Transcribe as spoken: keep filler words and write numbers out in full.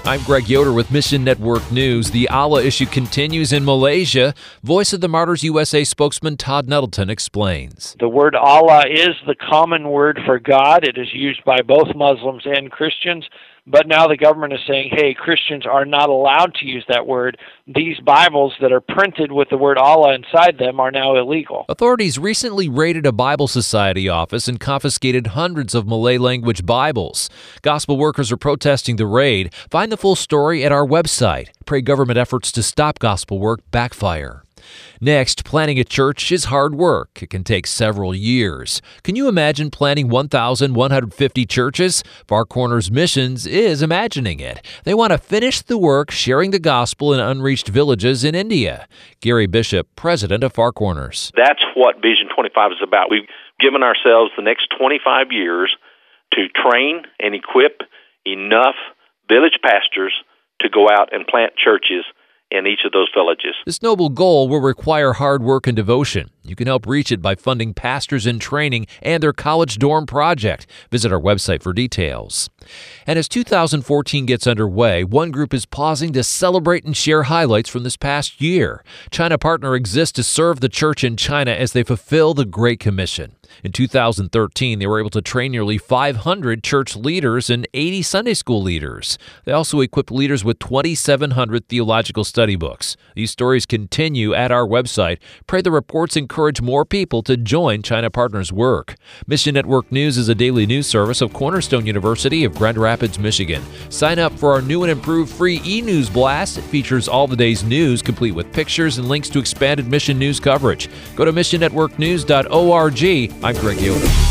I'm Greg Yoder with Mission Network News. The Allah issue continues in Malaysia. Voice of the Martyrs U S A spokesman Todd Nettleton explains. The word Allah is the common word for God. It is used by both Muslims and Christians. But now the government is saying, hey, Christians are not allowed to use that word. These Bibles that are printed with the word Allah inside them are now illegal. Authorities recently raided a Bible Society office and confiscated hundreds of Malay-language Bibles. Gospel workers are protesting the raid. Find the full story at our website. Pray government efforts to stop gospel work backfire. Next, planning a church is hard work. It can take several years. Can you imagine planning one thousand one hundred fifty churches? Far Corners Missions is imagining it. They want to finish the work sharing the gospel in unreached villages in India. Gary Bishop, president of Far Corners. That's what Vision twenty-five is about. We've given ourselves the next twenty-five years to train and equip enough village pastors to go out and plant churches in each of those villages. This noble goal will require hard work and devotion. You can help reach it by funding pastors in training and their college dorm project. Visit our website for details. And as two thousand fourteen gets underway, one group is pausing to celebrate and share highlights from this past year. China Partner exists to serve the church in China as they fulfill the Great Commission. In two thousand thirteen, they were able to train nearly five hundred church leaders and eighty Sunday school leaders. They also equipped leaders with twenty-seven hundred theological study books. These stories continue at our website. Pray the reports encourage more people to join China Partners' work. Mission Network News is a daily news service of Cornerstone University of Grand Rapids, Michigan. Sign up for our new and improved free e-news blast. It features all the day's news, complete with pictures and links to expanded mission news coverage. Go to mission network news dot org. I'm Greg Yoder.